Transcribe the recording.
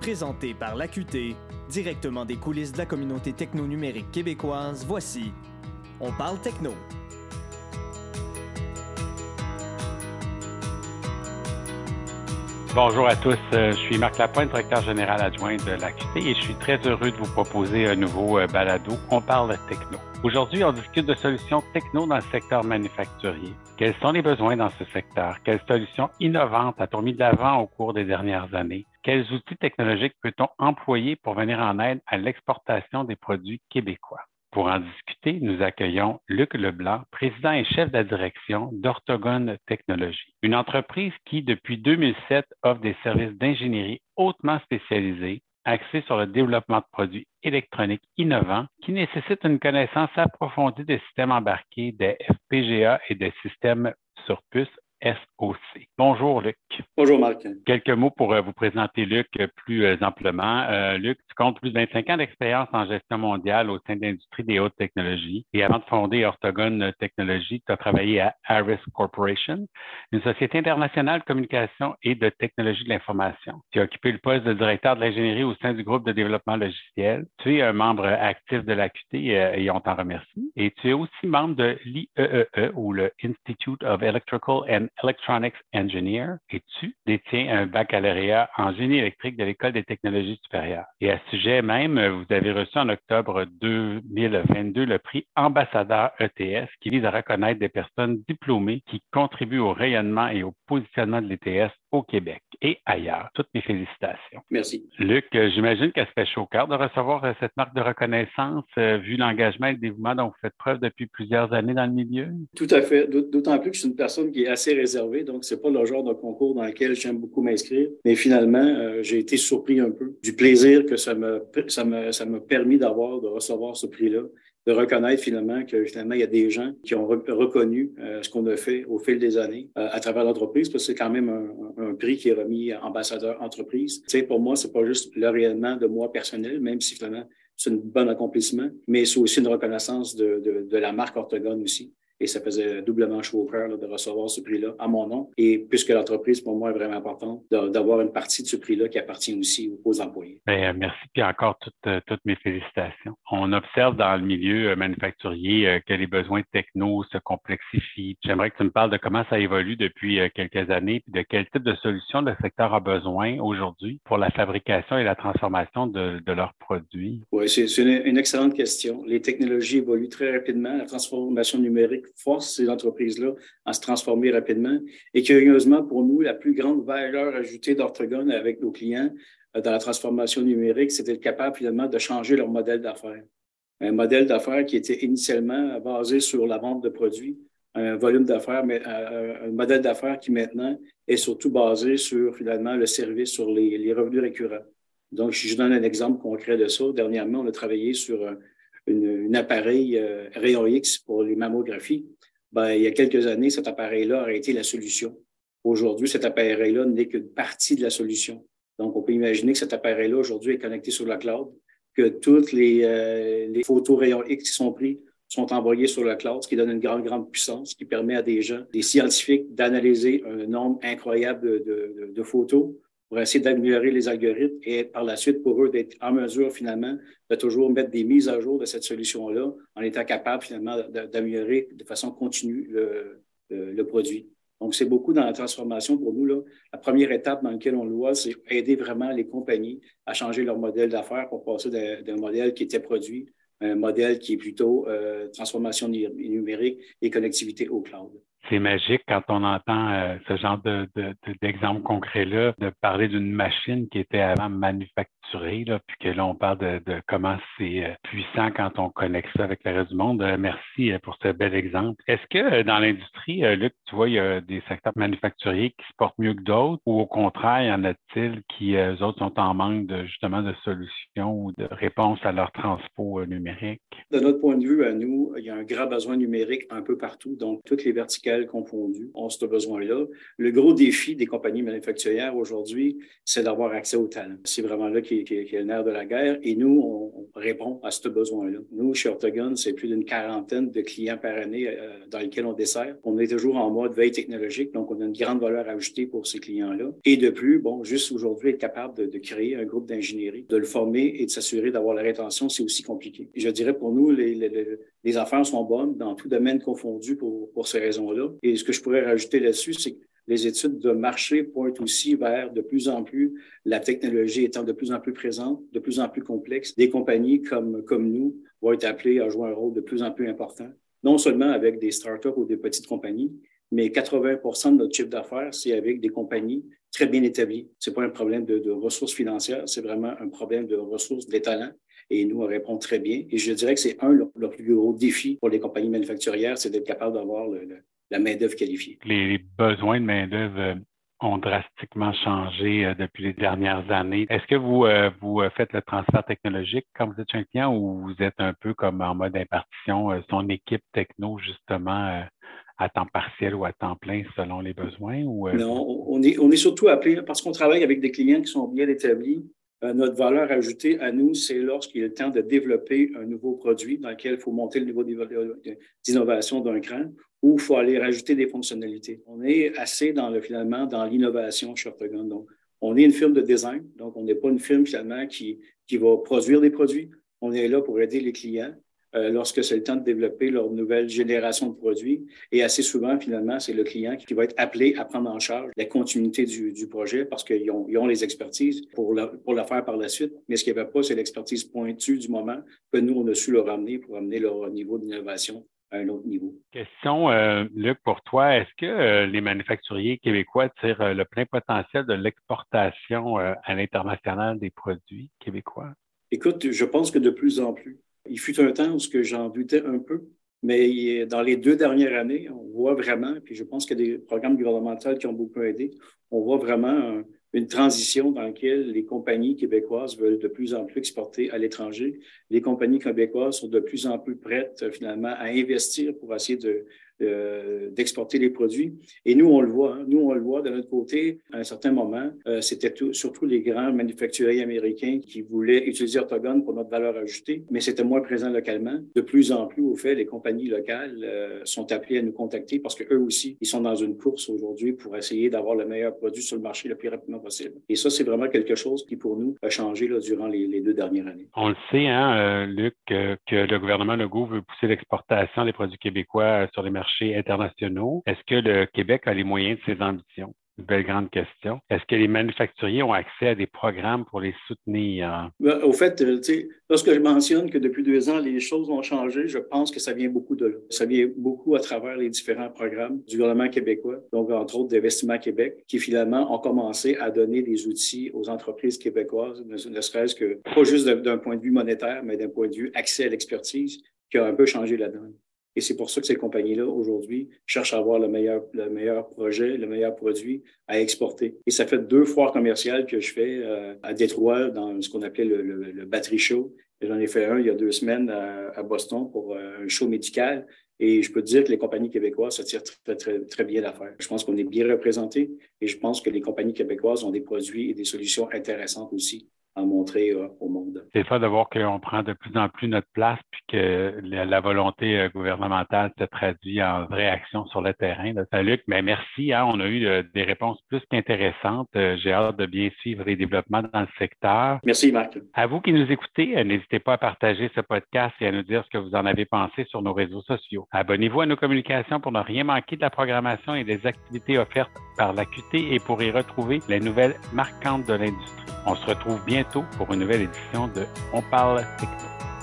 Présenté par l'AQT, directement des coulisses de la communauté techno-numérique québécoise, voici On parle techno. Bonjour à tous, je suis Marc Lapointe, directeur général adjoint de l'AQT et je suis très heureux de vous proposer un nouveau balado On parle techno. Aujourd'hui, on discute de solutions techno dans le secteur manufacturier. Quels sont les besoins dans ce secteur? Quelles solutions innovantes a-t-on mis de l'avant au cours des dernières années? Quels outils technologiques peut-on employer pour venir en aide à l'exportation des produits québécois? Pour en discuter, nous accueillons Luc Leblanc, président et chef de la direction d'Ortogone Technologies, une entreprise qui, depuis 2007, offre des services d'ingénierie hautement spécialisés, axés sur le développement de produits électroniques innovants qui nécessitent une connaissance approfondie des systèmes embarqués, des FPGA et des systèmes sur puce SoC. Bonjour Luc. Bonjour Marc. Quelques mots pour vous présenter Luc plus amplement. Luc, tu comptes plus de 25 ans d'expérience en gestion mondiale au sein de l'industrie des hautes technologies. Et avant de fonder Ortogone Technologies, tu as travaillé à Harris Corporation, une société internationale de communication et de technologie de l'information. Tu as occupé le poste de directeur de l'ingénierie au sein du groupe de développement logiciel. Tu es un membre actif de l'AQT et on t'en remercie. Et tu es aussi membre de l'IEEE ou le Institute of Electrical and Electronics Engineer et tu détiens un baccalauréat en génie électrique de l'École des technologies supérieures. Et à ce sujet même, vous avez reçu en octobre 2022 le prix Ambassadeur ETS qui vise à reconnaître des personnes diplômées qui contribuent au rayonnement et au positionnement de l'ETS au Québec et ailleurs. Toutes mes félicitations. Merci. Luc, j'imagine qu'elle se fait chaud au cœur de recevoir cette marque de reconnaissance vu l'engagement et le dévouement dont vous faites preuve depuis plusieurs années dans le milieu. Tout à fait. D'autant plus que je suis une personne qui est assez réservée, donc c'est pas le genre de concours dans lequel j'aime beaucoup m'inscrire. Mais finalement, j'ai été surpris un peu du plaisir que ça m'a permis d'avoir, de recevoir ce prix-là, de reconnaître finalement il y a des gens qui ont reconnu ce qu'on a fait au fil des années à travers l'entreprise, parce que c'est quand même un prix qui est remis à ambassadeur entreprise. Tu sais, pour moi, c'est pas juste le rayonnement de moi personnel, même si finalement c'est un bon accomplissement, mais c'est aussi une reconnaissance de la marque Ortogone aussi. Et ça faisait doublement chaud au cœur de recevoir ce prix-là à mon nom. Et puisque l'entreprise, pour moi, est vraiment importante, d'avoir une partie de ce prix-là qui appartient aussi aux employés. Bien, merci, puis encore toutes mes félicitations. On observe dans le milieu manufacturier que les besoins techno se complexifient. J'aimerais que tu me parles de comment ça évolue depuis quelques années, puis de quel type de solutions le secteur a besoin aujourd'hui pour la fabrication et la transformation de leurs produits. Oui, c'est une excellente question. Les technologies évoluent très rapidement. La transformation numérique force ces entreprises-là à se transformer rapidement. Et curieusement, pour nous, la plus grande valeur ajoutée d'Ortogone avec nos clients dans la transformation numérique, c'était d'être capable finalement de changer leur modèle d'affaires. Un modèle d'affaires qui était initialement basé sur la vente de produits, un volume d'affaires, mais un modèle d'affaires qui maintenant est surtout basé sur finalement le service, sur les revenus récurrents. Donc, je donne un exemple concret de ça. Dernièrement, on a travaillé sur un appareil rayon X pour les mammographies. Il y a quelques années, cet appareil-là aurait été la solution. Aujourd'hui, cet appareil-là n'est qu'une partie de la solution. Donc, on peut imaginer que cet appareil-là, aujourd'hui, est connecté sur le cloud, que toutes les photos rayon X qui sont prises sont envoyées sur le cloud, ce qui donne une grande puissance, qui permet à des gens, des scientifiques, d'analyser un nombre incroyable de photos pour essayer d'améliorer les algorithmes et par la suite pour eux d'être en mesure finalement de toujours mettre des mises à jour de cette solution-là en étant capable finalement d'améliorer de façon continue le produit. Donc, c'est beaucoup dans la transformation pour nous, là. La première étape dans laquelle on le voit, c'est aider vraiment les compagnies à changer leur modèle d'affaires pour passer d'un modèle qui était produit à un modèle qui est plutôt transformation numérique et connectivité au cloud. C'est magique quand on entend ce genre d'exemple concret-là, de parler d'une machine qui était avant manufacturée, là, puis que là, on parle de comment c'est puissant quand on connecte ça avec le reste du monde. Merci pour ce bel exemple. Est-ce que dans l'industrie, Luc, tu vois, il y a des secteurs manufacturiers qui se portent mieux que d'autres, ou au contraire, y en a-t-il qui, eux autres, sont en manque justement de solutions ou de réponses à leur transpo numérique? De notre point de vue, à nous, il y a un grand besoin numérique un peu partout, donc toutes les verticales confondues ont ce besoin-là. Le gros défi des compagnies manufacturières aujourd'hui, c'est d'avoir accès au talent. C'est vraiment là qui est le nerf de la guerre. Et nous, répond à ce besoin-là. Nous, chez Ortogon, c'est plus d'une quarantaine de clients par année dans lesquels on dessert. On est toujours en mode veille technologique, donc on a une grande valeur ajoutée pour ces clients-là. Et de plus, juste aujourd'hui être capable de créer un groupe d'ingénierie, de le former et de s'assurer d'avoir la rétention, c'est aussi compliqué. Je dirais pour nous, les affaires sont bonnes dans tout domaine confondu pour ces raisons-là. Et ce que je pourrais rajouter là-dessus, c'est que les études de marché pointent aussi vers de plus en plus la technologie étant de plus en plus présente, de plus en plus complexe. Des compagnies comme nous vont être appelées à jouer un rôle de plus en plus important, non seulement avec des startups ou des petites compagnies, mais 80% de notre chiffre d'affaires, c'est avec des compagnies très bien établies. C'est pas un problème de ressources financières, c'est vraiment un problème de ressources, des talents. Et nous, on répond très bien. Et je dirais que c'est le plus gros défi pour les compagnies manufacturières, c'est d'être capable d'avoir la main-d'œuvre qualifiée. Les besoins de main-d'œuvre ont drastiquement changé depuis les dernières années. Est-ce que vous faites le transfert technologique quand vous êtes chez un client ou vous êtes un peu comme en mode impartition, son équipe techno, justement, à temps partiel ou à temps plein selon les besoins? Non, on est surtout appelé, parce qu'on travaille avec des clients qui sont bien établis. Notre valeur ajoutée à nous, c'est lorsqu'il est temps de développer un nouveau produit dans lequel il faut monter le niveau d'innovation d'un cran ou il faut aller rajouter des fonctionnalités. On est assez finalement dans l'innovation chez Ortogon. Donc, on est une firme de design, donc on n'est pas une firme finalement qui va produire des produits. On est là pour aider les clients lorsque c'est le temps de développer leur nouvelle génération de produits. Et assez souvent, finalement, c'est le client qui va être appelé à prendre en charge la continuité du projet parce qu'ils ont les expertises pour le faire par la suite. Mais ce qu'il n'y avait pas, c'est l'expertise pointue du moment que nous, on a su leur amener pour amener leur niveau d'innovation à un autre niveau. Question, Luc, pour toi, est-ce que les manufacturiers québécois tirent le plein potentiel de l'exportation à l'international des produits québécois? Écoute, je pense que de plus en plus. Il fut un temps où j'en doutais un peu, mais dans les 2 dernières années, on voit vraiment, puis je pense qu'il y a des programmes gouvernementaux qui ont beaucoup aidé, on voit vraiment une transition dans laquelle les compagnies québécoises veulent de plus en plus exporter à l'étranger. Les compagnies québécoises sont de plus en plus prêtes, finalement, à investir pour essayer d'exporter les produits. Et nous, on le voit. Nous, on le voit de notre côté. À un certain moment, c'était surtout les grands manufacturiers américains qui voulaient utiliser Ortogon pour notre valeur ajoutée, mais c'était moins présent localement. De plus en plus, au fait, les compagnies locales sont appelées à nous contacter parce qu'eux aussi, ils sont dans une course aujourd'hui pour essayer d'avoir le meilleur produit sur le marché le plus rapidement possible. Et ça, c'est vraiment quelque chose qui, pour nous, a changé durant les 2 dernières années. On le sait, Luc, que le gouvernement Legault veut pousser l'exportation des produits québécois sur les marchés internationaux. Est-ce que le Québec a les moyens de ses ambitions? Une belle grande question. Est-ce que les manufacturiers ont accès à des programmes pour les soutenir? Au fait, lorsque je mentionne que depuis 2 ans, les choses ont changé, je pense que ça vient beaucoup de là. Ça vient beaucoup à travers les différents programmes du gouvernement québécois, donc entre autres d'Investissement Québec, qui finalement ont commencé à donner des outils aux entreprises québécoises, ne serait-ce que pas juste d'un point de vue monétaire, mais d'un point de vue accès à l'expertise, qui a un peu changé la donne. Et c'est pour ça que ces compagnies-là, aujourd'hui, cherchent à avoir le meilleur projet, le meilleur produit à exporter. Et ça fait 2 foires commerciales que je fais à Détroit, dans ce qu'on appelait le Battery Show. Et j'en ai fait un il y a 2 semaines à Boston pour un show médical. Et je peux te dire que les compagnies québécoises se tirent très, très, très bien d'affaire. Je pense qu'on est bien représentés et je pense que les compagnies québécoises ont des produits et des solutions intéressantes aussi à montrer au monde. C'est ça de voir qu'on prend de plus en plus notre place puis que la volonté gouvernementale se traduit en vraie action sur le terrain. Luc, mais merci. On a eu des réponses plus qu'intéressantes. J'ai hâte de bien suivre les développements dans le secteur. Merci, Marc. À vous qui nous écoutez, n'hésitez pas à partager ce podcast et à nous dire ce que vous en avez pensé sur nos réseaux sociaux. Abonnez-vous à nos communications pour ne rien manquer de la programmation et des activités offertes par l'AQT et pour y retrouver les nouvelles marquantes de l'industrie. On se retrouve bientôt pour une nouvelle édition de On parle techno.